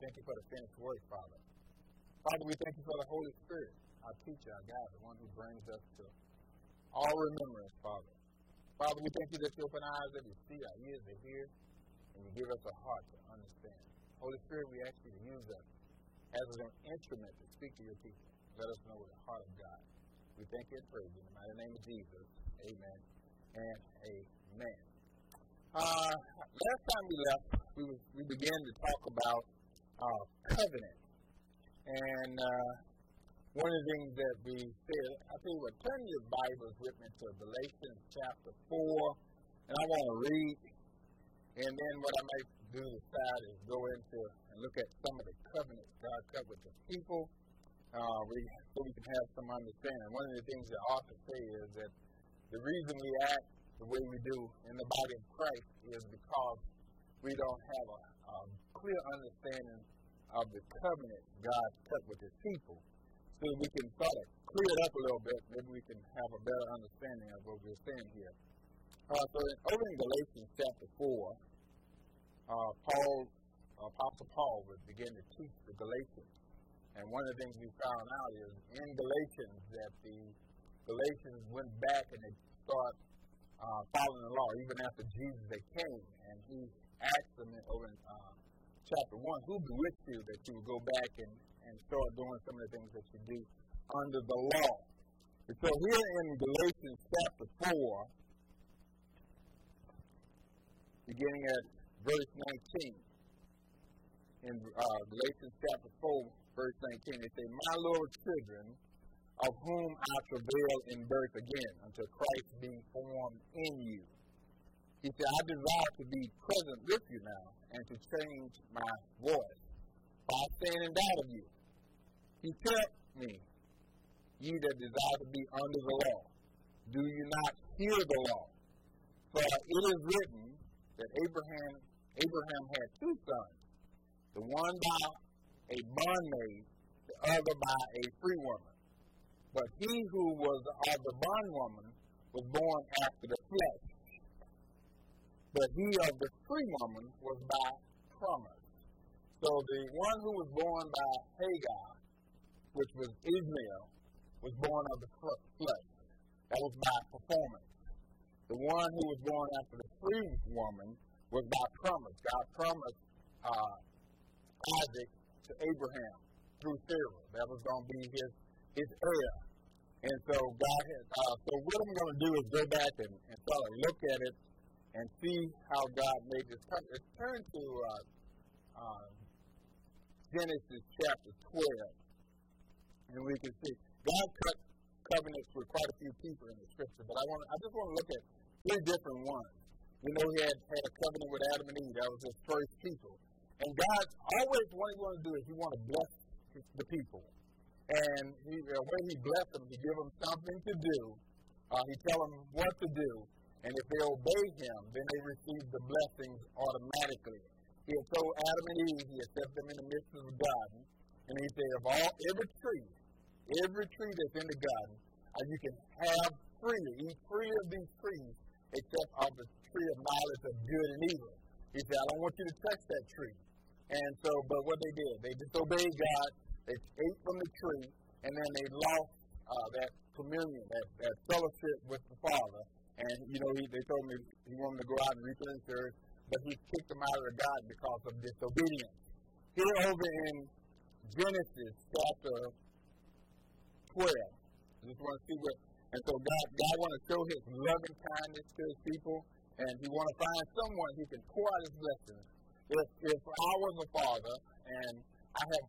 thank you for the finished work, Father. Father, we thank you for the Holy Spirit, our teacher, our guide, the one who brings us to all remembrance, Father. Father, we thank you that you open our eyes that we see, our ears to hear, and you give us a heart to understand. Holy Spirit, we ask you to use us as an instrument to speak to your people. Let us know the heart of God. We thank you and praise you in the mighty name of Jesus. Amen and amen. Last time we left, we began to talk about covenant. And one of the things that we said, I tell you what, turn your Bibles with me to Galatians chapter 4, and I want to read. And then what I might do decide is go into and look at some of the covenants God cut with the people, so we can have some understanding. One of the things that authors say is that the reason we act the way we do in the body of Christ is because we don't have a clear understanding of the covenant God cut with his people. So we can sort of clear it up a little bit. Maybe we can have a better understanding of what we're saying here. Over in Galatians chapter 4, Apostle Paul would begin to teach the Galatians. And one of the things we found out is in Galatians that the Galatians went back and they started following the law. Even after Jesus, they came. And he asked them over in chapter 1, who bewitched you that you would go back and start doing some of the things that you do under the law? And so here in Galatians chapter 4, beginning at verse 19, in Galatians chapter 4, verse 19, they say, my little children, of whom I travail in birth again, until Christ be formed in you. He said, I desire to be present with you now, and to change my voice, for I stand in doubt of you. He taught me, ye that desire to be under the law, do you not hear the law? For it is written that Abraham had two sons, the one by a bondmaid, the other by a free woman. But he who was of the bondwoman was born after the flesh, but he of the free woman was by promise. So the one who was born by Hagar, which was Ishmael, was born of the flesh. That was by performance. The one who was born after the free woman was by promise. God promised Isaac to Abraham through Sarah. That was going to be his heir. And so God has, so what I'm going to do is go back and sort of look at it and see how God made this covenant. Let's turn to Genesis chapter 12, and we can see God cut covenants with quite a few people in the scripture. But I just want to look at three different ones. You know, he had a covenant with Adam and Eve. That was his first people. And God always, what he wanted to do is he wanted to bless the people. And when he blessed them, he gave them something to do. He tell them what to do. And if they obey him, then they receive the blessings automatically. He had told Adam and Eve, he had set them in the midst of the garden. And he said, every tree that's in the garden, you can have freely, eat freely of these trees, except of the tree of knowledge of good and evil. He said, I don't want you to touch that tree. And so, but what they did, they disobeyed God. They ate from the tree, and then they lost that communion, that fellowship with the Father. And, you know, they told me he wanted to go out and replenish the earth, but he kicked them out of the garden because of disobedience. Here over in Genesis chapter 12, I just want to see what, and so God want to show his loving kindness to his people, and he want to find someone who can pour out his blessings. If I was a father, and I have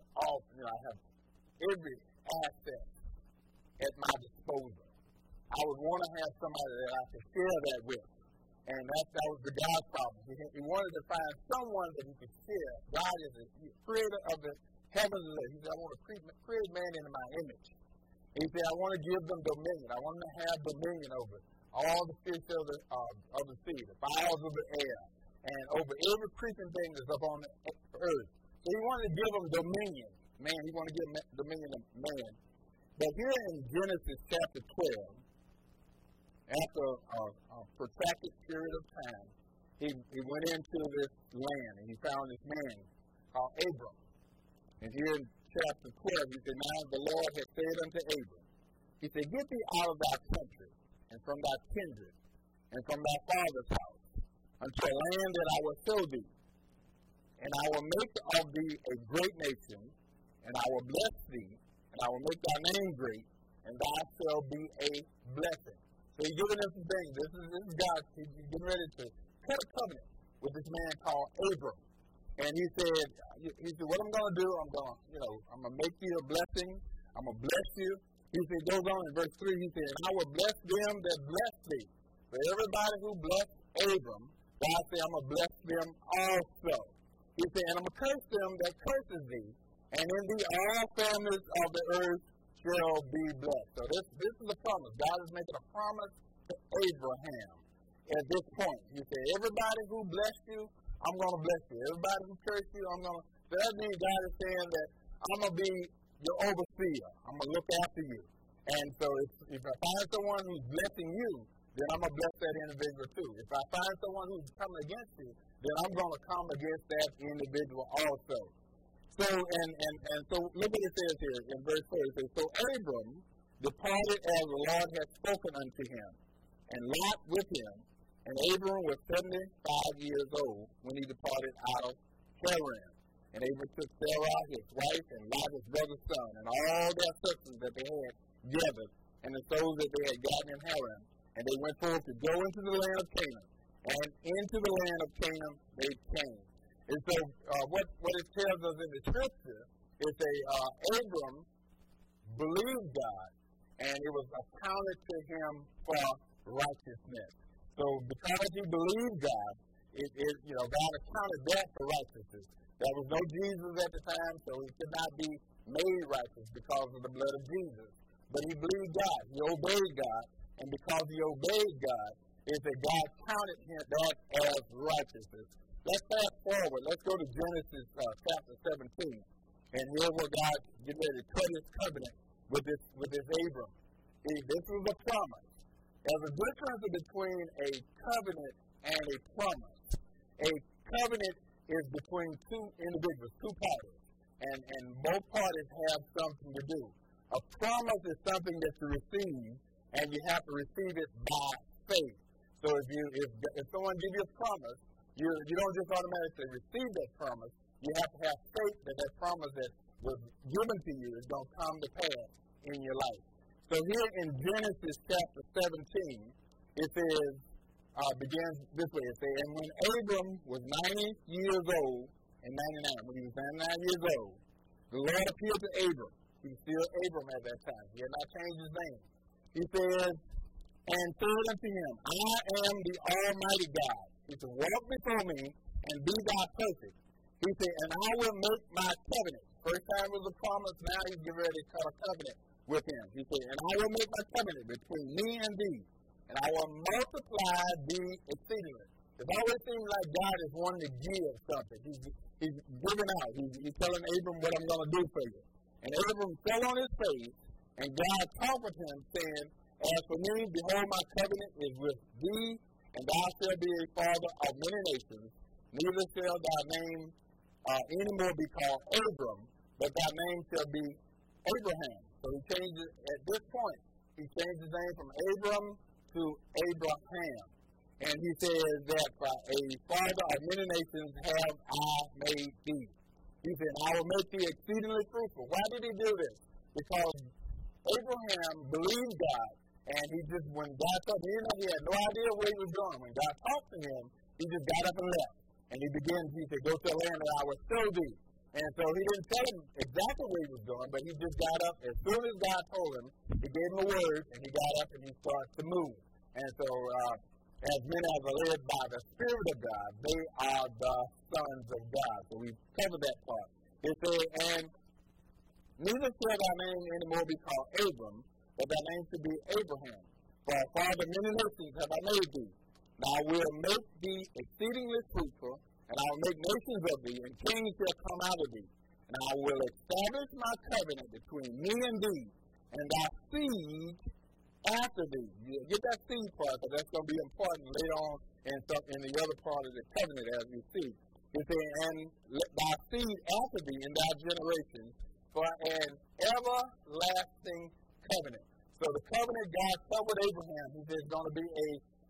every asset at my disposal, I would want to have somebody that I could share that with. And that was the God's problem. He wanted to find someone that he could share. God is the creator of the heavens and earth. He said, I want to create man in my image. And he said, I want to give them dominion. I want them to have dominion over all the fish of the sea, the fowls of the air, and over every creeping thing that's up on the earth. So he wanted to give them dominion. Man, he wanted to give dominion of man. But here in Genesis chapter 12, after a protracted period of time, he went into this land and he found this man called Abram. And here in chapter 12, he said, now the Lord had said unto Abram, he said, get thee out of thy country, and from thy kindred, and from thy father's house, unto a land that I will show thee. And I will make of thee a great nation, and I will bless thee, and I will make thy name great, and thou shalt be a blessing. So he's giving us some things. This is God. He's getting ready to cut a covenant with this man called Abram. And he said, what I'm going to do, I'm going to make you a blessing. I'm going to bless you. He said, goes on in verse 3, he said, and I will bless them that bless thee. For everybody who blessed Abram, God said, I'm going to bless them also. He said, and I'm going to curse them that curses thee, and in thee all families of the earth shall be blessed. So this is a promise. God is making a promise to Abraham at this point. He said, everybody who blessed you, I'm going to bless you. Everybody who cursed you, I'm going to. So that means God is saying that I'm going to be your overseer. I'm going to look after you. And so if I find someone who's blessing you, then I'm going to bless that individual too. If I find someone who's coming against you, then I'm going to come against that individual also. So, and so look what it says here in verse 4. It says, so Abram departed as the Lord had spoken unto him, and Lot with him. And Abram was 75 years old when he departed out of Haran. And Abram took Sarah, his wife, and Lot, his brother's son, and all their substance that they had gathered, and the souls that they had gotten in Haran. And they went forth to go into the land of Canaan. And into the land of Canaan they came. And so what it tells us in the scripture is that Abram believed God, and it was accounted to him for righteousness. So because he believed God, God accounted that for righteousness. There was no Jesus at the time, so he could not be made righteous because of the blood of Jesus. But he believed God. He obeyed God. And because he obeyed God, is that God counted him that as righteousness. Let's fast forward. Let's go to Genesis chapter 17. And here's where God gets ready to cut his covenant with this Abram. This was a promise. There's a difference between a covenant and a promise. A covenant is between two individuals, two parties. And both parties have something to do. A promise is something that you receive, and you have to receive it by faith. So if someone gives you a promise, you don't just automatically receive that promise. You have to have faith that that promise that was given to you is going to come to pass in your life. So here in Genesis chapter 17, it says, begins this way. It says, and when Abram was 90 years old, and 99, when he was 99 years old, the Lord appeared to Abram. He was still Abram at that time. He had not changed his name. He says, and said unto him, I am the Almighty God. He said, walk before me and be thou perfect. He said, and I will make my covenant. First time was a promise, now he's getting ready to cut a covenant with him. He said, and I will make my covenant between me and thee, and I will multiply thee exceedingly. It always seems like God is wanting to give something. He's giving out. He's telling Abram what I'm going to do for you. And Abram fell on his face, and God talked with him, saying, as for me, behold, my covenant is with thee, and thou shalt be a father of many nations. Neither shall thy name any more be called Abram, but thy name shall be Abraham. So he changed it at this point. He changed his name from Abram to Abraham. And he says that a father of many nations have I made thee. He said, I will make thee exceedingly fruitful. Why did he do this? Because Abraham believed God, and when God told him, he had no idea where he was going. When God talked to him, he just got up and left. And he said, go to a land that I will show thee. And so he didn't tell him exactly where he was going, but he just got up. As soon as God told him, he gave him a word, and he got up and he started to move. And so, as many as are led by the Spirit of God, they are the sons of God. So we've covered that part. It said, and neither shall thy name anymore be called Abram, but thy name should be Abraham. For a father of many nations have I made thee. Now I will make thee exceedingly fruitful, and I will make nations of thee, and kings shall come out of thee. And I will establish my covenant between me and thee, and thy seed after thee. You get that seed part, because that's going to be important later on in the other part of the covenant as we see. He said, and let thy seed after thee in thy generation for an everlasting covenant. So the covenant God covered Abraham, he says, is going to be a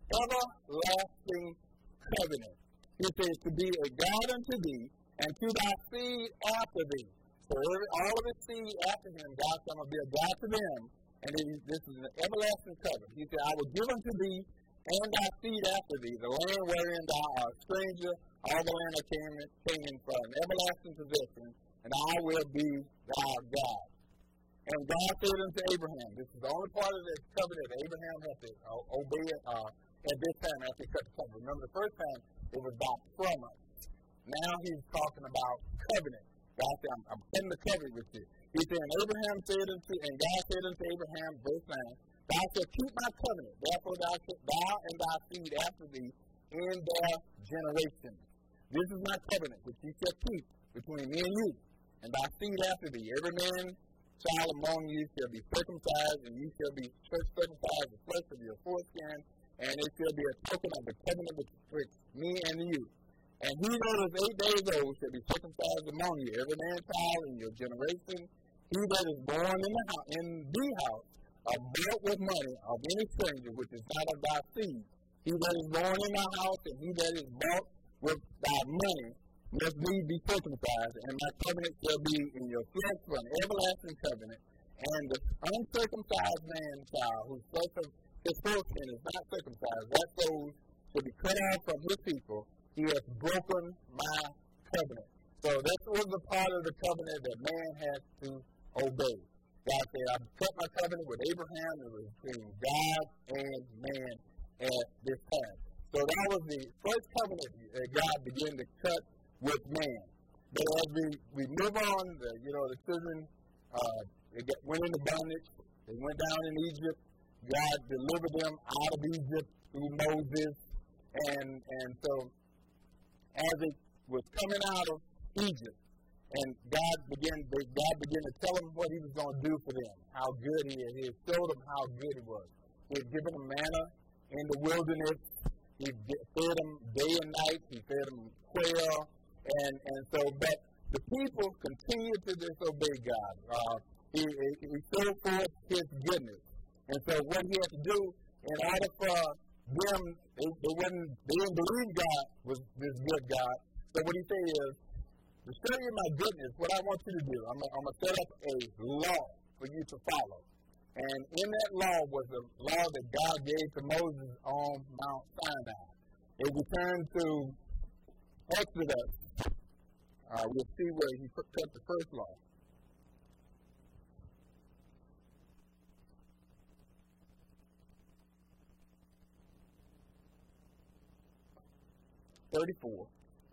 everlasting covenant. He says, to be a God unto thee, and to thy seed after thee. So all of his seed after him, God's going to be a God to them, and this is an everlasting covenant. He said, I will give unto thee and thy seed after thee the land wherein thou art a stranger, all the land that came in for an everlasting possession, and I will be thy God. And God said unto Abraham, this is the only part of this covenant that Abraham had to obey at this time after he cut the covenant. Remember, the first time it was about promise. Now he's talking about covenant. God said, I'm cutting the covenant with you. He said, and God said unto Abraham, verse 9, thou shalt keep my covenant, therefore thou and thy seed after thee in their generations. This is my covenant which ye shall keep between me and you, and thy seed after thee. Every man child among you shall be circumcised, and you shall be circumcised the flesh of your foreskin, and it shall be a token of the covenant betwixt me and you. And he that is 8 days old shall be circumcised among you, every man child in your generation. He that is born in the house, or bought with money of any stranger which is not of thy seed. He that is born in thy house, and he that is bought with thy money, must need be circumcised, and my covenant shall be in your flesh for an everlasting covenant. And the uncircumcised man child, whose foreskin is not circumcised, that soul shall be cut off from his people. He has broken my covenant. So this was the part of the covenant that man has to obey. God said, I've cut my covenant with Abraham. It was between God and man at this time. So that was the first covenant that God began to cut with man. But as we move on, the children went into bondage. They went down in Egypt. God delivered them out of Egypt through Moses. And so as it was coming out of Egypt, and God began to tell them what he was going to do for them, how good he is. He had showed them how good he was. He had given them manna in the wilderness. He fed them day and night. He fed them quail. And so, but the people continued to disobey God. He showed forth his goodness. And so what he had to do in order for them, they didn't believe God was this good God. So what he said is, to show you my goodness, what I want you to do, I'm going to set up a law for you to follow. And in that law was a law that God gave to Moses on Mount Sinai. If we turn to Exodus, we'll see where he cut the first law. (34).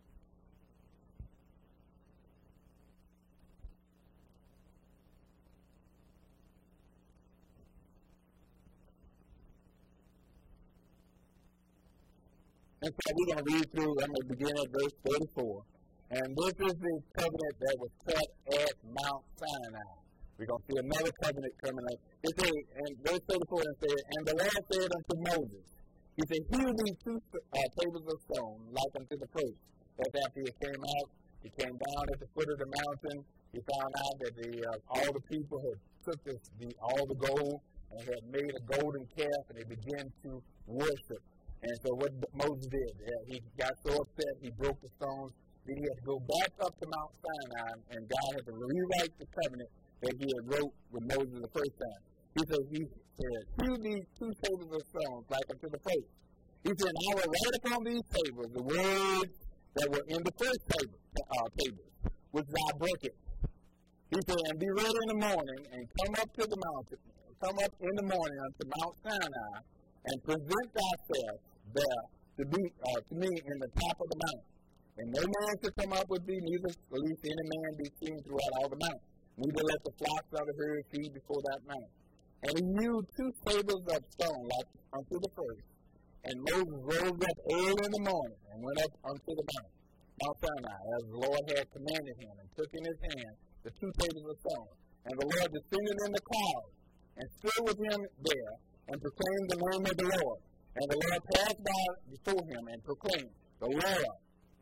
And so we're going to read through, I'm going to begin at verse 34. And this is the covenant that was cut at Mount Sinai. We're going to see another covenant coming up. It says, in verse 34, it says, and the Lord said unto Moses, he said, hew thee 2 tables of stone, like unto the first. That's after he came out. He came down at the foot of the mountain. He found out that all the people had took all the gold and had made a golden calf, and they began to worship. And so what Moses did, he got so upset, he broke the stones. Then he had to go back up to Mount Sinai, and God had to rewrite the covenant that he had wrote with Moses the first time. He said, hew these 2 tables of stones, like unto the first. He said, I will write upon these tables the words that were in the first tables, which thou brookest. He said, and be ready in the morning, and come up in the morning unto Mount Sinai, and present thyself there to me in the top of the mountain. And no man shall come up with thee, neither least any man be seen throughout all the mountain. Neither let the flocks of the herd feed before that mountain. And he hewed 2 tables of stone like unto the first. And Moses rose up early in the morning and went up unto the mountain, Mount Sinai, as the Lord had commanded him, and took in his hand the 2 tables of stone. And the Lord descended in the cloud, and stood with him there, and proclaimed the name of the Lord. And the Lord passed by before him, and proclaimed, the Lord,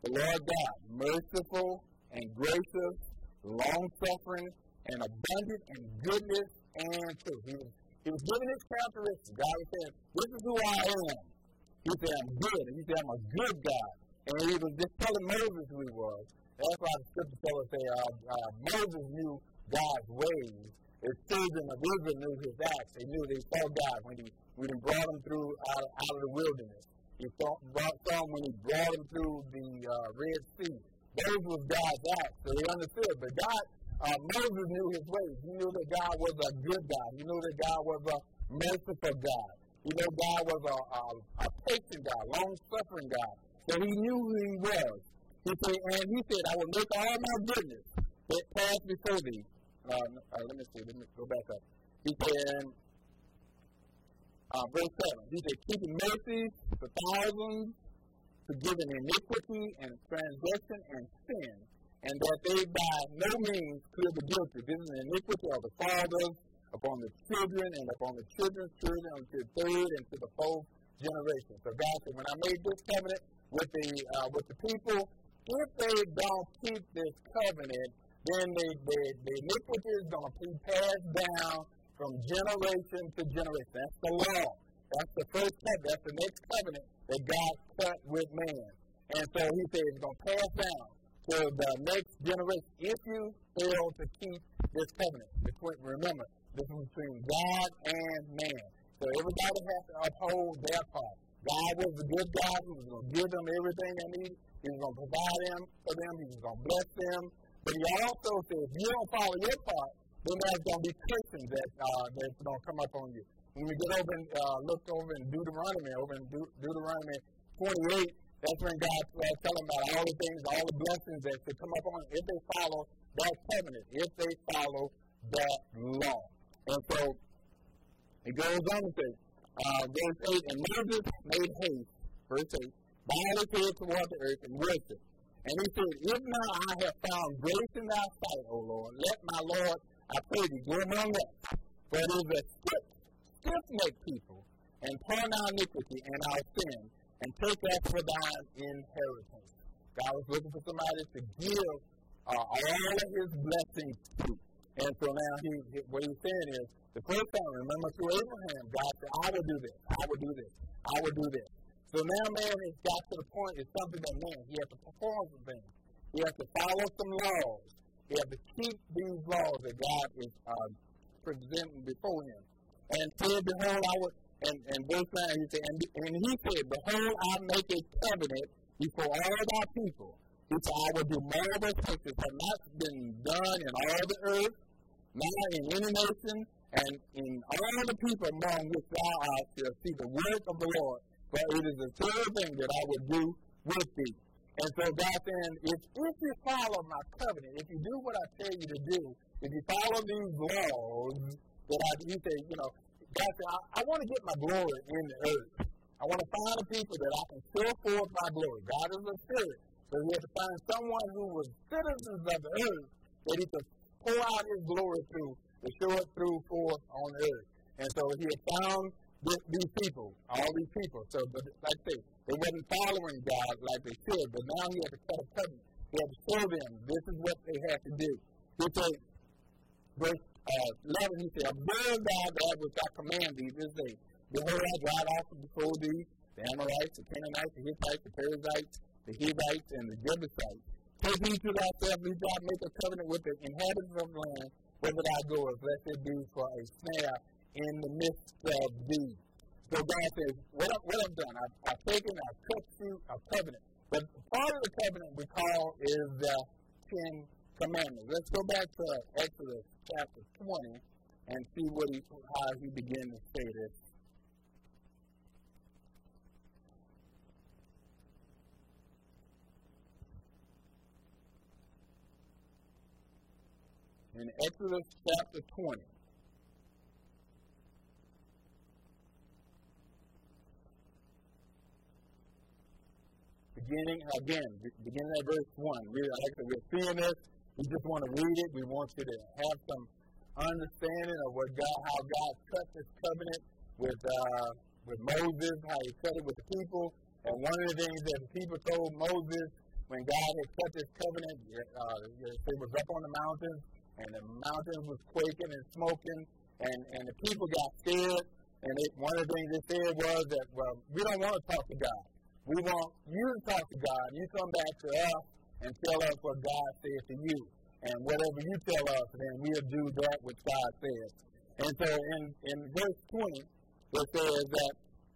the Lord God, merciful and gracious, long-suffering, and abundant in goodness and truth. He was giving his characteristics. God was saying, this is who I am. He said, I'm good. And he said, I'm a good God. And he was just telling Moses who he was. That's why the scripture tells us that Moses knew God's ways. His children of Israel knew his acts. They knew they saw God when he brought them through out of the wilderness. He saw them when he brought them through the Red Sea. Those was God's acts, so he understood. But Moses knew his ways. He knew that God was a good God. He knew that God was a merciful God. He knew God was a patient God, long-suffering God. So he knew who he was. He said, I will make all my goodness that pass before thee. Let me go back up. He said, verse 7, he said, keeping mercy for thousands, forgiving iniquity and transgression and sin, and that they by no means clear the guilty. This is the iniquity of the fathers upon the children and upon the children's children unto the third and to the fourth generation. So God said, when I made this covenant with the people, if they don't keep this covenant, then the iniquity is going to be passed down from generation to generation. That's the law. That's the first covenant. That's the next covenant that God cut with man. And so he said it's going to pass down to the next generation if you fail to keep this covenant. Remember, this is between God and man. So everybody has to uphold their part. God was a good God. He was going to give them everything they needed. He was going to provide for them. He was going to bless them. But he also said, if you don't follow your part, then there's going to be cursings that's going to come up on you. When we get over and look over in Deuteronomy 28, that's when God telling about all the things, all the blessings that should come up on them if they follow that covenant, if they follow that law. And so it goes on to say, verse 8, and Moses made haste, verse 8, bowed his head toward the earth and worshiped. And he said, if now I have found grace in thy sight, O Lord, let my Lord, I pray thee, go among us. For it is a stiff-necked people, and pardon our iniquity and our sin, and take us for thine inheritance. God was looking for somebody to give all of his blessings to. And so now what he's saying is, the first time, remember through Abraham, God said, I will do this, I will do this, I will do this. So now man has got to the point, it's something that man, he has to perform some things. He has to follow some laws. He has to keep these laws that God is presenting before him. And said, behold, and verse 9, he said, and he said, behold, I make a covenant before all thy people. He said, I will do marvelous things that have not been done in all the earth, not in any nation, and in all the people among which thou art shall see the work of the Lord. But it is a third thing that I will do with thee. And so God saying, if you follow my covenant, if you do what I tell you to do, if you follow these laws, he said, God said, I want to get my glory in the earth. I want to find a people that I can show forth my glory. God is a spirit. So he had to find someone who was citizens of the earth that he could pour out his glory through, to show it through forth on the earth. And so he had found these people, all these people. So, but like I say, they wasn't following God like they should, but now he had to cut a covenant. He had to show them this is what they had to do. He said, verse 11, he said, observe thou that which I command thee this day. Behold, I drive off before thee the Amorites, the Canaanites, the Hittites, the Perizzites, the Hivites, and the Jebusites. Take heed to thyself, lest thou make a covenant with the inhabitants of the land, whether thou goest, lest it be for a snare in the midst of thee. So God says, what I've done, I've taken, I've cut through a covenant. But part of the covenant we call is the 10 Commandments. Let's go back to Exodus chapter 20 and see how he began to say this. In Exodus chapter 20. Beginning at verse 1. We're seeing this. We just want to read it. We want you to have some understanding of how God cut this covenant with Moses, how he cut it with the people. And one of the things that the people told Moses when God had cut His covenant, it was up on the mountains, and the mountains was quaking and smoking, and the people got scared. And one of the things they said was that, well, we don't want to talk to God. We want you to talk to God. You come back to us and tell us what God says to you. And whatever you tell us, then we'll do that which God says. And so in verse 20, it says that,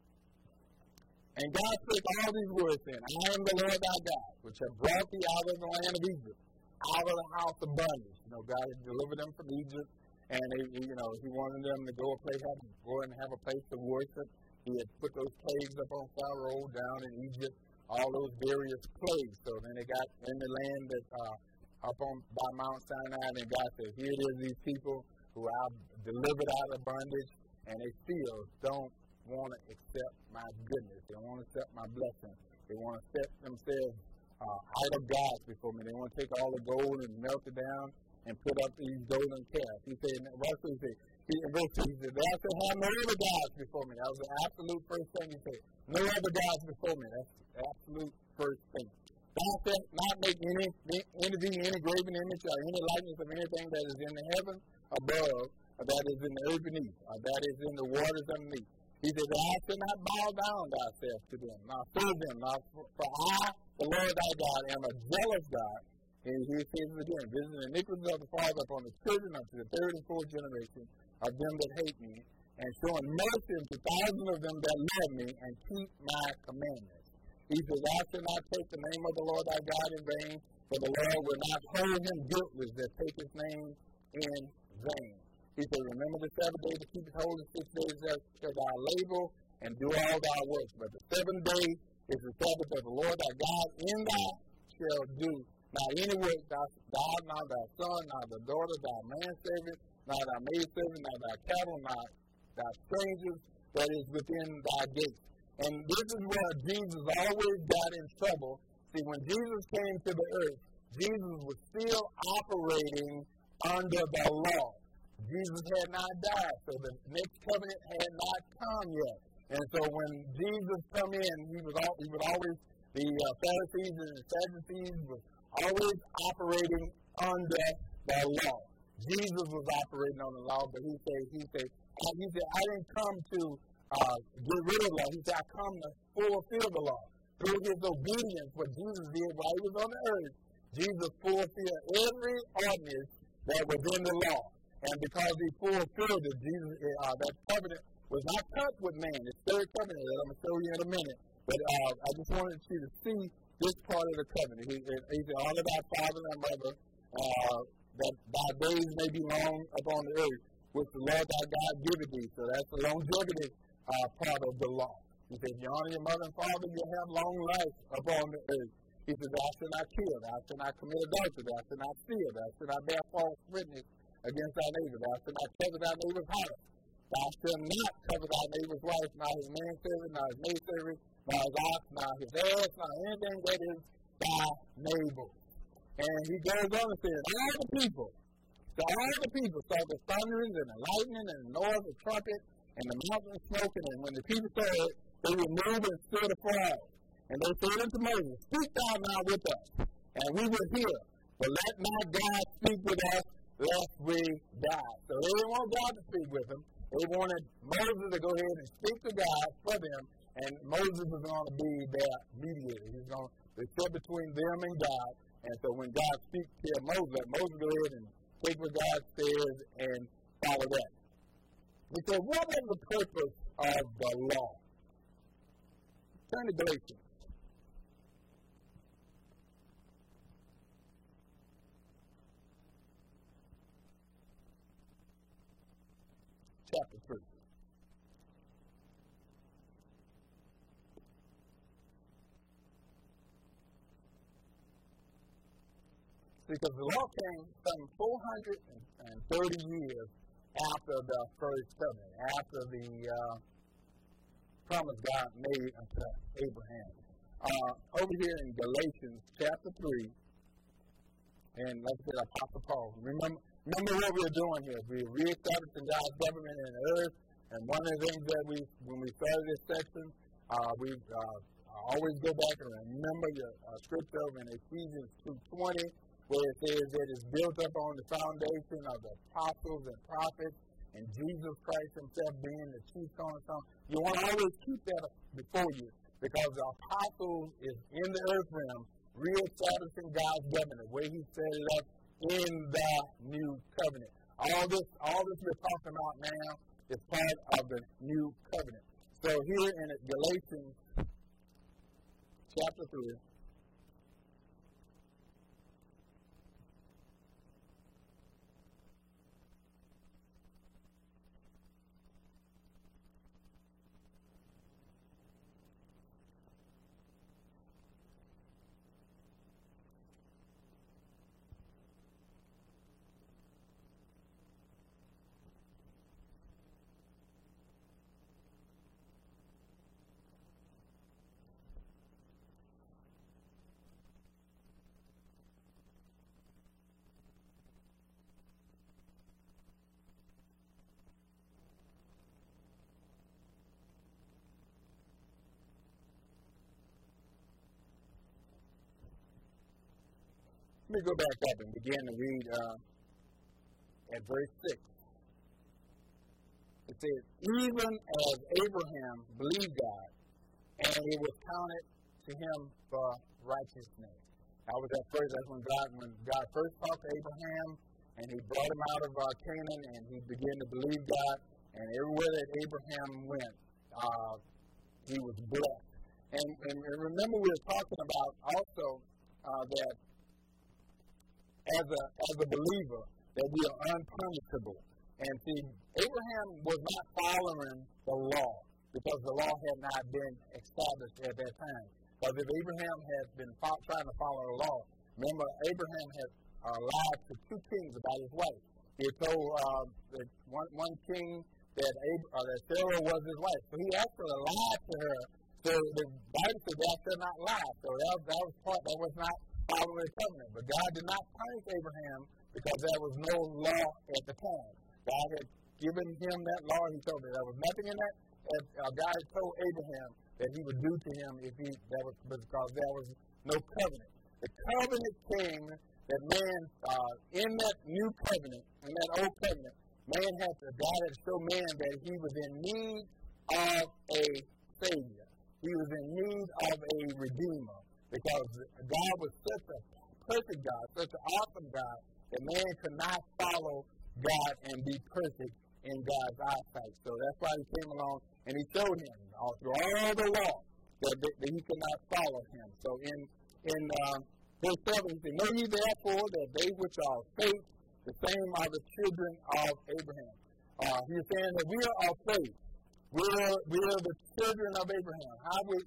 and God spoke all these words saying, I am the Lord thy God, which have brought thee out of the land of Egypt, out of the house of bondage. God had delivered them from Egypt, and He wanted them to go and have a place to worship. He had put those plagues up on Pharaoh down in Egypt, all those various plagues. So then they got in the land that up on by Mount Sinai, and God said, here it is, these people who I've delivered out of bondage, and they still don't want to accept my goodness. They don't want to accept my blessing. They want to set themselves idol gods before me. They want to take all the gold and melt it down and put up these golden calves. He said, in verse 2, he said, thou shalt have no other gods before me. That was the absolute first thing he said. No other gods before me. That's the absolute first thing. Thou shalt not make any graven image or any likeness of anything that is in the heaven above, or that is in the earth beneath, or that is in the waters underneath. He said, thou shalt not bow down thyself to them, nor serve them, for I, the Lord thy God, am a jealous God. And he says it again, visiting the iniquities of the fathers upon the children unto the third and fourth generation of them that hate me, and showing mercy unto thousands of them that love me and keep my commandments. He says, thou shalt not take the name of the Lord thy God in vain, for the Lord will not hold him guiltless that take his name in vain. He said, remember the Sabbath day to keep it holy, 6 days shall thou labor and do all thy works. But the seventh day is the Sabbath of the Lord thy God, in thou shalt do not any work, thou, nor thy son, nor thy daughter, thy manservant, nor thy maidservant, nor thy cattle, nor thy strangers that is within thy gates. And this is where Jesus always got in trouble. See, when Jesus came to the earth, Jesus was still operating under the law. Jesus had not died, so the next covenant had not come yet. And so when Jesus come in, he would always, the Pharisees and the Sadducees were always operating under the law. Jesus was operating on the law, but he said, I didn't come to get rid of the law. He said, I come to fulfill the law. Through his obedience, what Jesus did while he was on the earth, Jesus fulfilled every ordinance that was in the law. And because he fulfilled it, Jesus, that covenant was not cut with man. It's third covenant that I'm going to show you in a minute. But I just wanted you to see this part of the covenant. He said, honor thy father and thy mother, that thy days may be long upon the earth, which the Lord thy God giveth thee. So that's the longevity part of the law. He said, if you honor your mother and father, you'll have long life upon the earth. He said, thou shalt not kill, thou shalt not commit adultery, thou shalt not steal, thou shalt not bear false witness against thy neighbor, thou shalt not covet thy neighbor's house, thou shalt not covet thy neighbor's wife, nor his manservant, nor his maidservant, nor his ox, nor his ass, nor anything that is thy neighbor. And he goes on and says, all the people saw the thunderings and the lightning and the noise of the trumpet and the mountain smoking, and when the people saw it, they removed and stood afar. And they said unto Moses, speak thou now with us, and we will hear, but let not God speak with us, lest we die. So they didn't want God to speak with them. They wanted Moses to go ahead and speak to God for them, and Moses was going to be their mediator. He's going to sit between them and God. And so when God speaks to Moses, let Moses go ahead and take what God says and follow that. He said, what is the purpose of the law? Turn to Galatians. Chapter 3. Because the law came some 430 years after the first covenant, after the promise God made unto Abraham. Over here in Galatians chapter 3, and like I said, Apostle Paul, remember what we're doing here. We're reestablishing God's government in the earth, and one of the things that when we started this section, always go back and remember the scripture in Ephesians 2:20, where it says that it's built up on the foundation of the apostles and prophets, and Jesus Christ himself being the chief cornerstone. You want to always keep that before you, because the apostles is in the earth realm, reestablishing God's government, where he set it up in the new covenant. All this we're talking about now is part of the new covenant. So here in Galatians chapter 3, let me go back up and begin to read at verse 6. It says, even as Abraham believed God, and it was counted to him for righteousness. That was at first, that's when God first talked to Abraham, and he brought him out of Canaan, and he began to believe God, and everywhere that Abraham went, he was blessed. And remember, we were talking about also that as a believer, that we are unpunishable. And see, Abraham was not following the law, because the law had not been established at that time. Because if Abraham had been trying to follow the law, remember, Abraham had lied to two kings about his wife. He had told one king that Sarah was his wife. So he actually lied to her. So the Bible said, thou shalt not lie. So that was not following the covenant. But God did not punish Abraham because there was no law at the time. God had given him that law. He told him there was nothing in that. God had told Abraham that he would do to him because there was no covenant. The covenant came that man, in that new covenant, in that old covenant, God had to show man that he was in need of a Savior. He was in need of a Redeemer. Because God was such a perfect God, such an awesome God, that man could not follow God and be perfect in God's eyesight. So that's why he came along and he showed him through all the law that he could not follow him. So in verse 7, he said, know ye therefore that they which are of faith, the same are the children of Abraham. He's saying that we are of faith. We are the children of Abraham. How do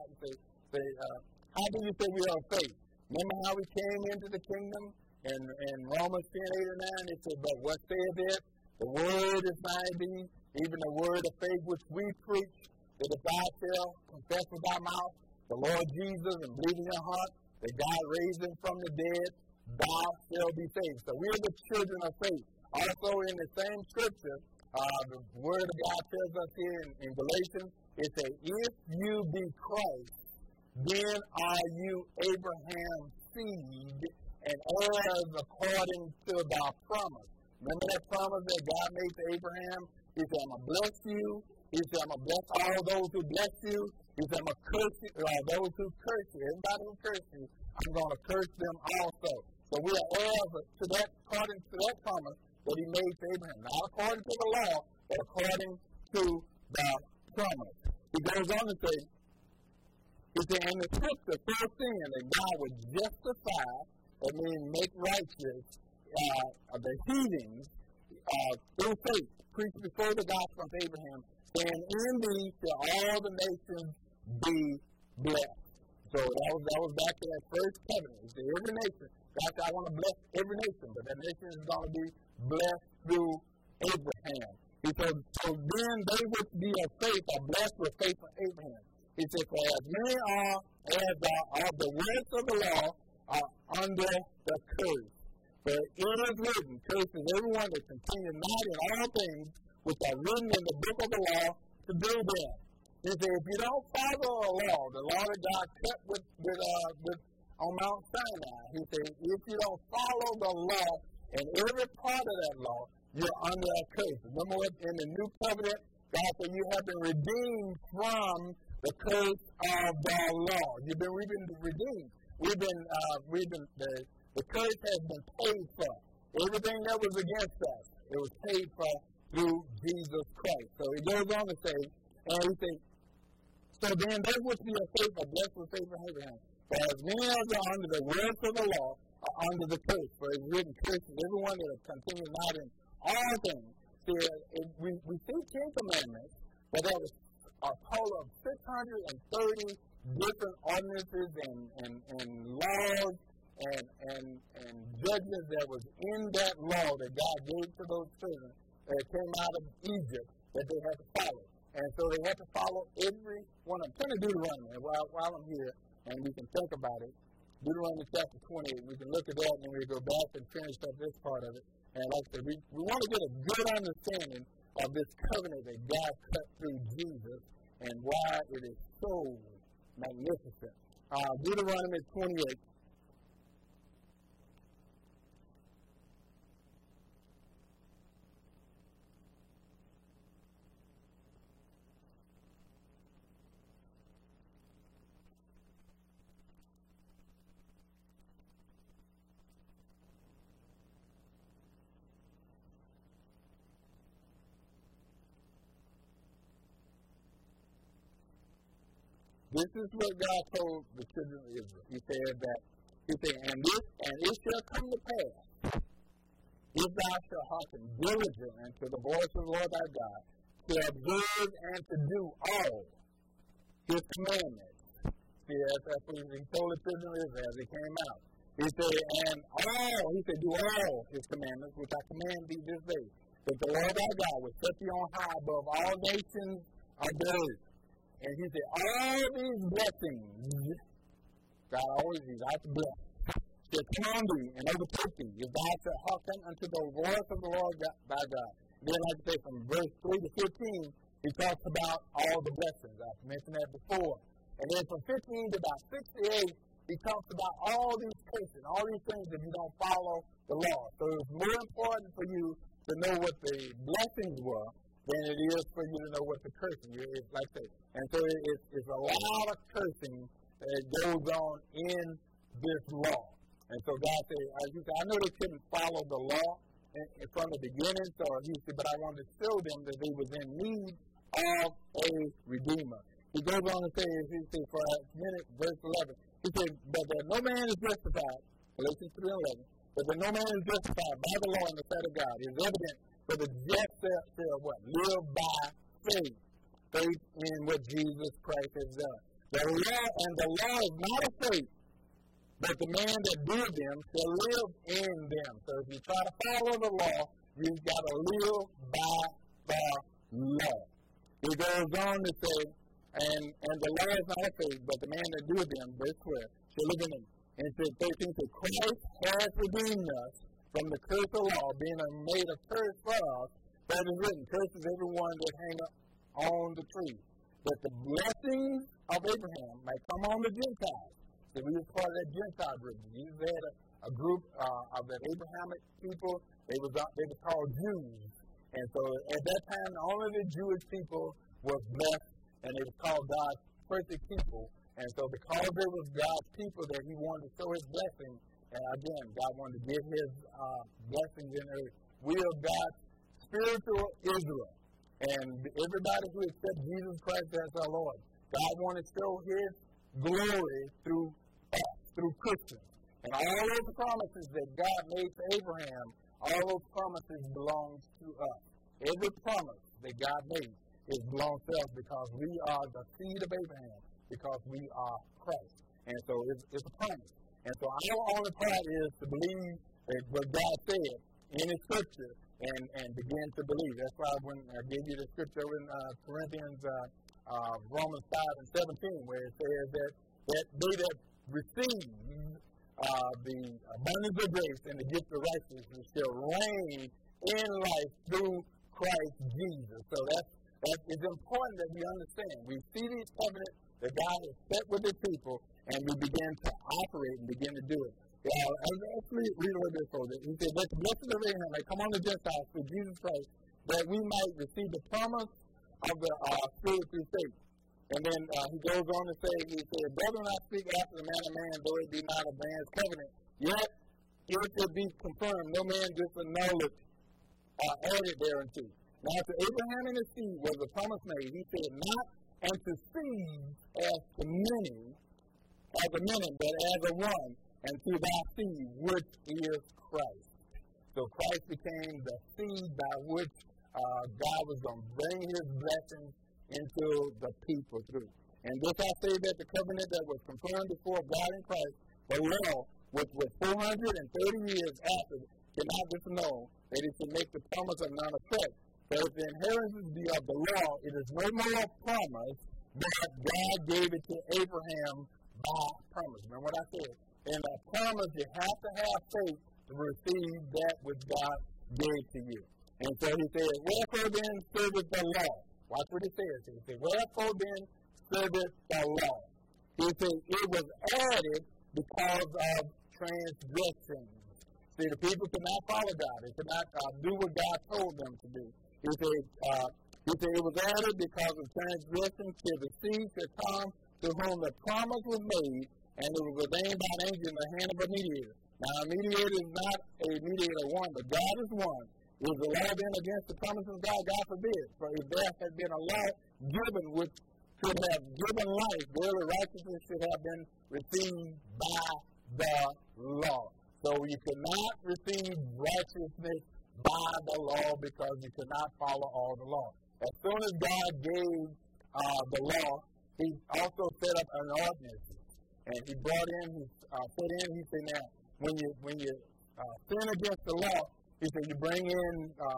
you say we are of faith? Remember how we came into the kingdom? In Romans 10:8 or 9, it said, but what saith it? The word is nigh thee, even the word of faith which we preach, that if thou shalt confess with thy mouth the Lord Jesus and believe in your heart that God raised him from the dead, thou shalt be saved. So we are the children of faith. Also in the same scripture, the word of God tells us here in Galatians, it says, if you be Christ, then are you Abraham's seed and heirs according to the promise. Remember that promise that God made to Abraham? He said, I'm going to bless you. He said, I'm going to bless all those who bless you. He said, I'm going to curse you, those who curse you. Everybody who curse you, I'm going to curse them also. So we are heirs to that, according to that promise that he made to Abraham. Not according to the law, but according to the promise. He goes on to say, he said, and the scripture first thing that God would justify, that means make righteous, the heathens through faith, preached before the gospel of Abraham, saying, in thee shall all the nations be blessed. So that was back to that first covenant. He said, every nation, God said, I want to bless every nation, but that nation is going to be blessed through Abraham. He said, so then they which be of faith are blessed with faith of Abraham. He said, for as many as are the works of the law are under the curse. For it is written, cursed is everyone that continues not in all things which are written in the book of the law to do them. He said, if you don't follow the law that God cut with on Mount Sinai, he said, if you don't follow the law and every part of that law, you're under a curse. Remember in the new covenant, God said you have been redeemed from the curse of the law. We've been redeemed. The curse has been paid for. Everything that was against us, it was paid for through Jesus Christ. So he goes on to say, and he says, so then those which be of faith are blessed with faith in Abraham. For as many as are under the works of the law are under the curse. For it's written, curses everyone that continues not in all things. We see 10 commandments, but there was a total of 630 different ordinances and laws and judgments that was in that law that God gave to those children that came out of Egypt that they had to follow. And so they had to follow every one of them. Turn to Deuteronomy while I'm here, and we can think about it. Deuteronomy chapter 28, we can look at that, and then we go back and finish up this part of it. And like I said, we want to get a good understanding of this covenant that God cut through Jesus and why it is so magnificent. Deuteronomy 28. This is what God told the children of Israel. He said, and it shall come to pass, if thou shalt hearken diligently to the voice of the Lord thy God, to observe and to do all his commandments. See, that's what he told the children of Israel as they came out. He said, do all his commandments, which I command thee this day, that the Lord thy God will set thee on high above all nations of the earth. And he said, all these blessings, God always is out to bless, shall come on thee and overtake thee, if thou shalt hearken unto the voice of the Lord thy God. Then, like I say, from verse 3 to 15, he talks about all the blessings. I've mentioned that before. And then from 15 to about 68, he talks about all these cases, all these things if you don't follow the law. So it's more important for you to know what the blessings were than it is for you to know what the cursing is, like that. And so it's a lot of cursing that goes on in this law. And so God said, I know they couldn't follow the law from the beginning, so he said, but I wanted to show them that they was in need of a Redeemer. He goes on to say, for a minute, verse 11, he said, but that no man is justified, Galatians 3:11, but that no man is justified by the law in the sight of God. It is evident for the just shall what? Live by faith. Faith in what Jesus Christ has done. The law is not of faith, but the man that doeth them shall live in them. So if you try to follow the law, you've got to live by the law. He goes on to say, and the law is not of faith, but the man that doeth them, verse 12, shall live in them. And it says 13, so Christ has redeemed us from the curse of law, being made a curse for us, that is written, curses everyone that hang up on the tree, that the blessings of Abraham may come on the Gentiles. So we was part of that Gentile group. Jesus had a group of the Abrahamic people. They was called Jews. And so at that time, only the Jewish people was blessed, and they was called God's perfect people. And so because there was God's people that he wanted to show his blessing, and again, God wanted to give his blessings in earth. We are God's spiritual Israel. And everybody who accepts Jesus Christ as our Lord, God wanted to show his glory through us, through Christians. And all those promises that God made to Abraham, all those promises belong to us. Every promise that God made belongs to us because we are the seed of Abraham, because we are Christ. And so it's a promise. And so our only part is to believe what God said in his scripture and begin to believe. That's why when I gave you the scripture in Corinthians, Romans 5 and 17, where it says that they that receive the abundance of grace and the gift of righteousness shall reign in life through Christ Jesus. So that's It's important that we understand. We see these covenants that God has set with his people, and we begin to operate and begin to do it. Let's read a little bit further. He said, "Let the blessing of Abraham may come on the Gentiles through Jesus Christ, that we might receive the promise of the Spirit through faith." And then he goes on to say, he said, "Brethren, I speak after the manner of man, though it be not a man's covenant. Yet it should be confirmed, no man disannul it or added thereunto. Now to Abraham and his seed was the promise made. He said, not unto seed as to many, but as a one, and to thy seed, which is Christ." So Christ became the seed by which God was going to bring his blessings into the people through. And this I say that the covenant that was confirmed before God in Christ, the law, which was 430 years after, cannot disannul, that it should make the promise of none effect. So if the inheritance be of the law, it is no more a promise, but God gave it to Abraham by promise. Remember what I said? In a promise, you have to have faith to receive that which God gave to you. And so he said, "Wherefore then serveth the law?" Watch what he says. He said, "Wherefore then serveth the law?" He said, "It was added because of transgressions." See, the people could not follow God. They could not do what God told them to do. He said, it was added because of transgression till the seed should come to whom the promise was made, and it was ordained by an angel in the hand of a mediator. Now, a mediator is not a mediator one, but God is one. Is the law then against the promises of God? God forbid. For if there had been a law given which could have given life, verily righteousness should have been received by the law. So you cannot receive righteousness by the law because you cannot follow all the law. As soon as God gave the law, he also set up an ordinance. And he brought in, he said, now, when you sin against the law, he said, you bring in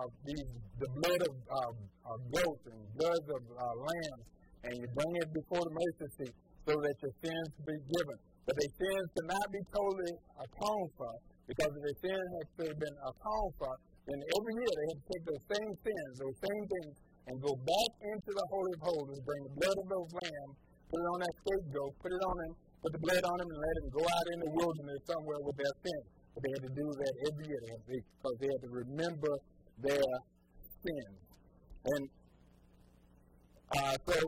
the blood of goats and blood of lambs, and you bring it before the mercy seat so that your sins be given. But their sins cannot be totally atoned for, because if their sins had been atoned for, then every year they had to take those same sins, those same things, and go back into the Holy of Holies, bring the blood of those lambs, put it on that scapegoat, put it on him, put the blood on him, and let him go out in the wilderness somewhere with their sins. But they had to do that every year because they had to remember their sins. And so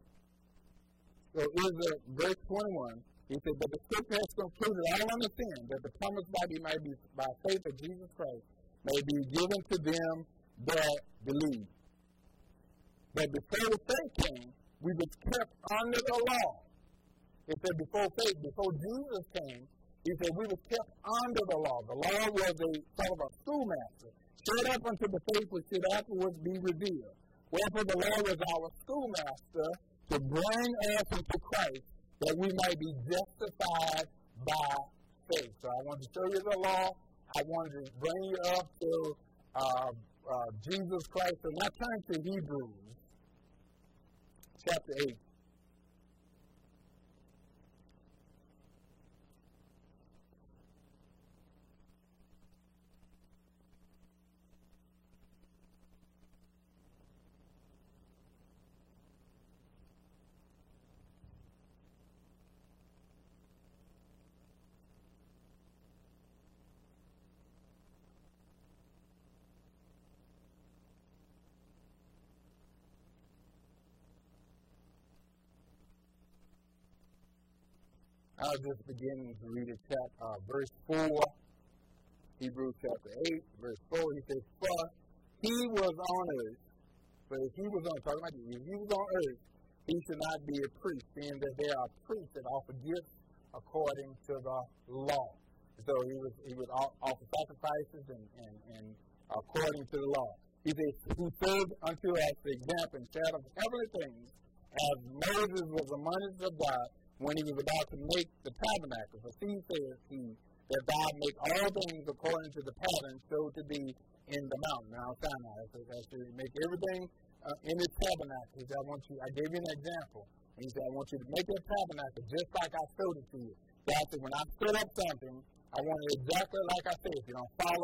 is verse 21. He said, "But the scripture has concluded all understand that the promised body might be by faith of Jesus Christ may be given to them that believe. But before the faith came, we were kept under the law." He said before faith, before Jesus came, he said we were kept under the law. The law was a sort of a schoolmaster, set up unto the faith which should afterwards be revealed. Wherefore the law was our schoolmaster to bring us into Christ, that we might be justified by faith. So I wanted to show you the law. I wanted to bring you up to Jesus Christ. So now turn to Hebrews chapter 8. I'll just begin to read it, verse 4, Hebrews chapter 8, verse 4. He says, "For he was on earth." So if he was on, talking about if he was on earth, he should not be a priest, seeing that there are priests that offer gifts according to the law. So he would offer sacrifices and according to the law. He says, "Who served unto us the example and shadow of heavenly things, as Moses was the monitor of God, when he was about to make the tabernacle. For he says that God make all things according to the pattern showed to be in the mountain." Now, Sinai, that should make everything in the tabernacle. He said, I gave you an example. And he said, I want you to make that tabernacle just like I showed it to you. God said, when I set up something, I want it exactly like I said. If you don't follow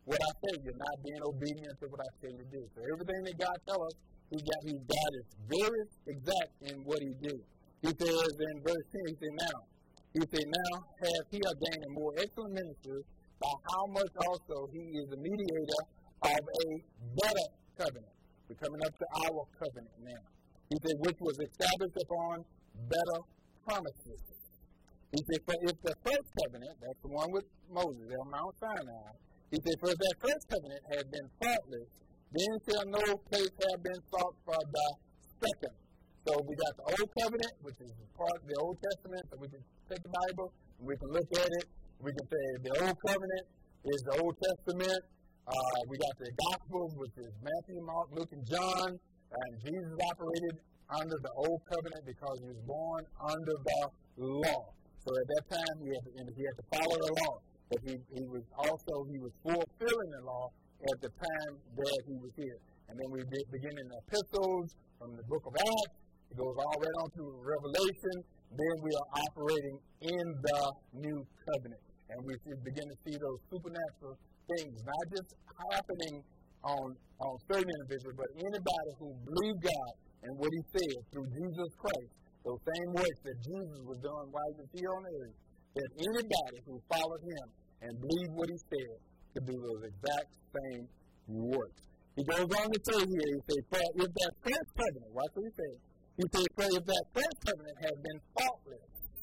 what I say. You're not being obedient to what I tell you to do. So everything that God tells us, God is very exact in what he did. He says in verse 10, he said, now hath he ordained a more excellent minister, by how much also he is the mediator of a better covenant. We're coming up to our covenant now. He said, which was established upon better promises. He said, for if the first covenant, that's the one with Moses on Mount Sinai, he said, for if that first covenant had been faultless, then shall no place have been sought for the second. So we got the Old Covenant, which is part of the Old Testament, so we can take the Bible, and we can look at it. We can say the Old Covenant is the Old Testament. We got the Gospels, which is Matthew, Mark, Luke, and John. And Jesus operated under the Old Covenant because he was born under the law. So at that time, he had to follow the law. But he was fulfilling the law at the time that he was here. And then we begin in the epistles from the book of Acts. It goes all right on to Revelation. Then we are operating in the new covenant. And we begin to see those supernatural things, not just happening on certain individuals, but anybody who believes God and what he said through Jesus Christ, those same works that Jesus was doing while he was here on earth, that anybody who followed him and believed what he said could do those exact same works. He goes on to say here, he says, for if that first covenant, watch what he says, he says, for if that first covenant has been faultless,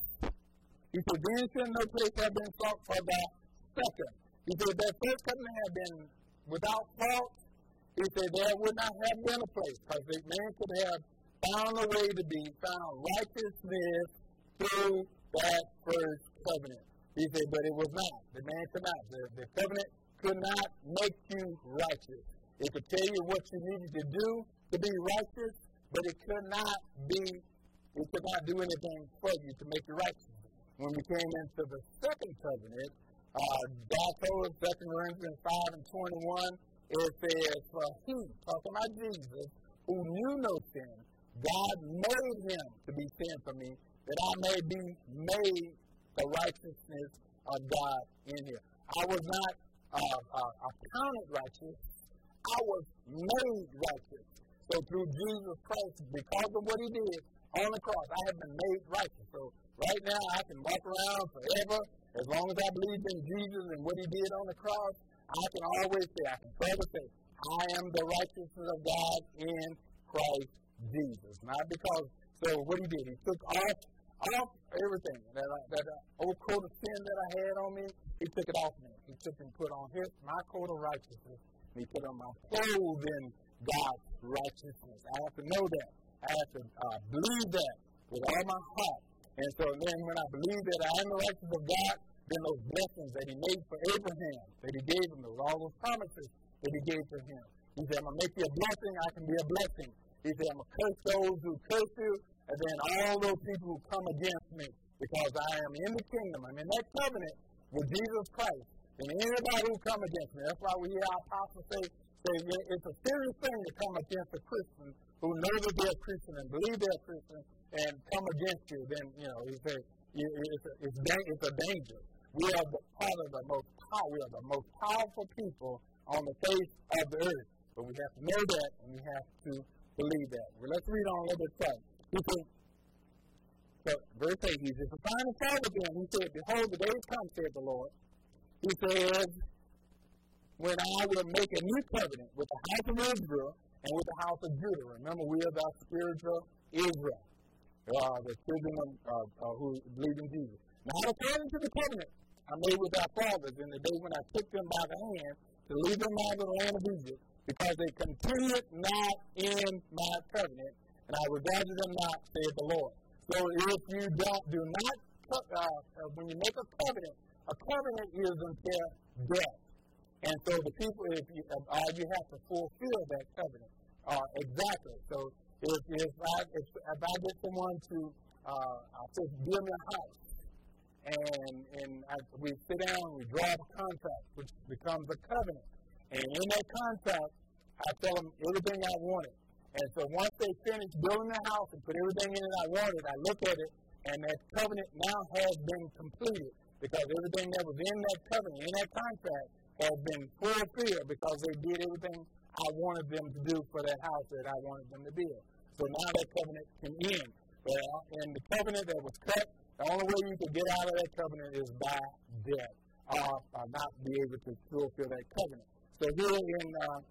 he said, then shall no place have been sought for the second. He said, if that first covenant had been without fault, he said, there would not have been a place, because the man could have found a way to be found righteousness through that first covenant. He said, but it was not. The man could not. The covenant could not make you righteous. It could tell you what you needed to do to be righteous, but it could not do anything for you to make you righteous. When we came into the second covenant, God told us, 2 Corinthians 5 and 21, it says, for he, talking about Jesus, who knew no sin, God made him to be sin for me, that I may be made the righteousness of God in here. I was not accounted righteous. I was made righteous. So through Jesus Christ, because of what he did on the cross, I have been made righteous. So right now, I can walk around forever. As long as I believe in Jesus and what he did on the cross, I can always say, I can further say, I am the righteousness of God in Christ Jesus. Not because, so what he did, he took off everything. That old coat of sin that I had on me, he took it off me. He took and put on my coat of righteousness, and he put on my clothes in God's righteousness. I have to know that. I have to believe that with all my heart. And so then when I believe that I am the righteousness of God, then those blessings that he made for Abraham, that he gave him, all those promises that he gave to him. He said, I'm going to make you a blessing, I can be a blessing. He said, I'm going to curse those who curse you, and then all those people who come against me, because I am in the kingdom. I'm in that covenant with Jesus Christ. And anybody who come against me, that's why we hear our apostles say it's a serious thing to come against a Christian who knows that they're a Christian and believe they're a Christian and come against you. Then, he said, it's a danger. We are the most powerful people on the face of the earth. But we have to know that, and we have to believe that. Well, let's read on a little bit further. He said, so verse 8, he says, the final fall again, he said, behold, the days come, said the Lord. He says, when I will make a new covenant with the house of Israel and with the house of Judah. Remember, we are the spiritual Israel, the children who believe in Jesus. Now, according to the covenant I made with our fathers in the day when I took them by the hand to lead them out of the land of Egypt, because they continued not in my covenant, and I regarded them not, said the Lord. So if you do not, when you make a covenant is until death. And so the people, you have to fulfill that covenant. Exactly. So if I get someone to build me a house, and we sit down and we draw up a contract, which becomes a covenant. And in that contract, I tell them everything I wanted. And so once they finish building the house and put everything in it I wanted, I look at it, and that covenant now has been completed, because everything that was in that covenant, in that contract, has been fulfilled because they did everything I wanted them to do for that house that I wanted them to build. So now that covenant can end. And the covenant that was cut, the only way you can get out of that covenant is by death, or not be able to fulfill that covenant. So here in,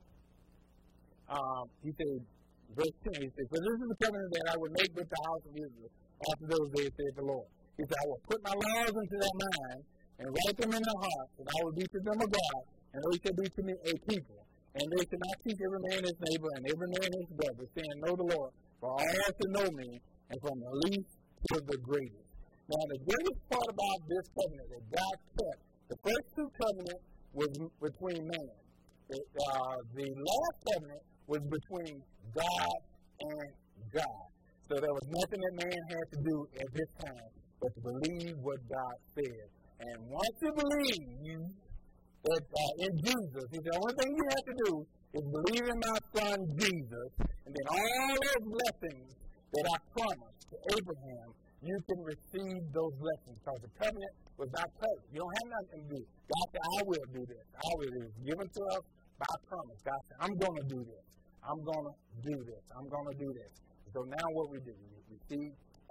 he said, verse 10, he said, "For this is the covenant that I will make with the house of Israel after those days, saith the Lord. He said, I will put my laws into their mind and write them in their hearts, and I will be to them a God, and they shall be to me a people. And they shall not teach every man his neighbor and every man his brother, saying, Know the Lord, for all to know me, and from the least to the greatest." Now, the greatest part about this covenant that God kept, the first two covenants was between man. The last covenant was between God and God. So there was nothing that man had to do at this time but to believe what God said. And once you believe that in Jesus, the only thing you have to do is believe in my son Jesus, and then all those blessings that I promised to Abraham, you can receive those blessings because the covenant was not perfect. You don't have nothing to do. God said, I will do this. I will do this. Given to us by promise. God said, I'm going to do this. I'm going to do this. I'm going to do this. So now what we do, we see,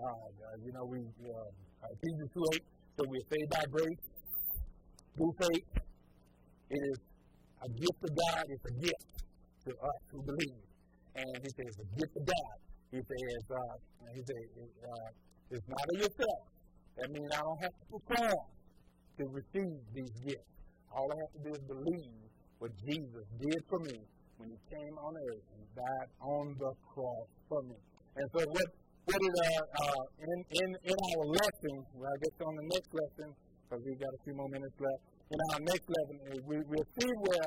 Ephesians 2:8, so we're saved by grace through faith. It is a gift of God. It's a gift to us who believe. And he says, it's a gift of God. He says, it's not of yourself. That means I don't have to perform to receive these gifts. All I have to do is believe what Jesus did for me when he came on earth and died on the cross for me. And so what is in our lesson, well, I guess on the next lesson, because we've got a few more minutes left, in our next lesson, we'll see where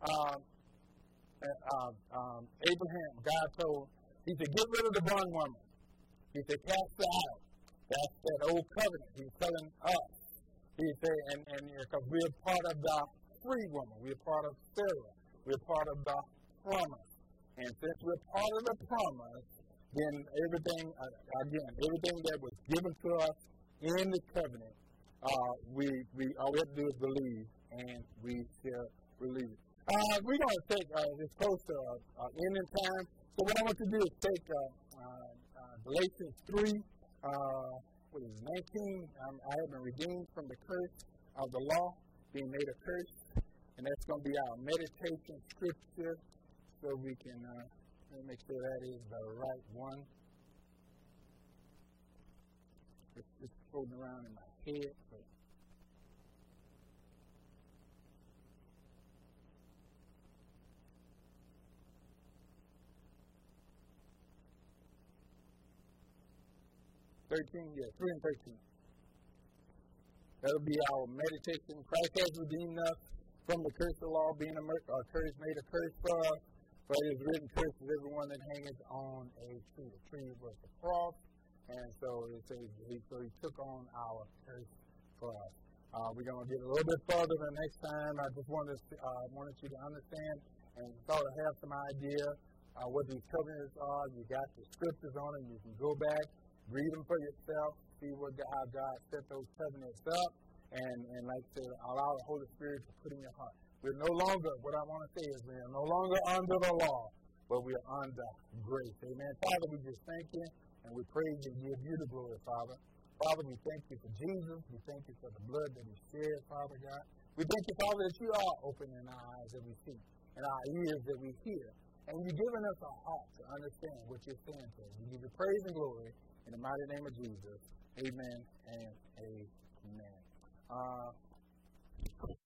Abraham, God told, he said, get rid of the bondwoman. He said, cast her out. That's that old covenant. He's telling us. He said, and because we're part of the free woman, we're part of Sarah, we're part of the promise. And since we're part of the promise, then everything that was given to us in the covenant, we all we have to do is believe, and we shall believe. We're going to take this close to ending time. So what I want to do is take Galatians 3, 19. I have been redeemed from the curse of the law, being made a curse, and that's going to be our meditation scripture. So we can make sure that is the right one. It's floating around in my head. So. Yeah, 3 and 13. That'll be our meditation. Christ has redeemed us from the curse of the law, being a curse, made a curse for us. For it is written, "Cursed is everyone that hangeth on a tree." The tree was the cross, and so it says he took on our curse for us. We're going to get a little bit further the next time. I just wanted you to understand and sort of have some idea what these covenants are. You got the scriptures on it. You can go back, read them for yourself, see how God set those covenants up, and like I said, allow the Holy Spirit to put in your heart. We're no longer, what I want to say is we're no longer under the law, but we are under grace. Amen. Father, we just thank you, and we praise and give you the glory, Father. Father, we thank you for Jesus. We thank you for the blood that he shed, Father God. We thank you, Father, that you are opening our eyes that we see and our ears that we hear. And you've given us a heart to understand what you're saying to us. We give you praise and glory in the mighty name of Jesus. Amen and amen.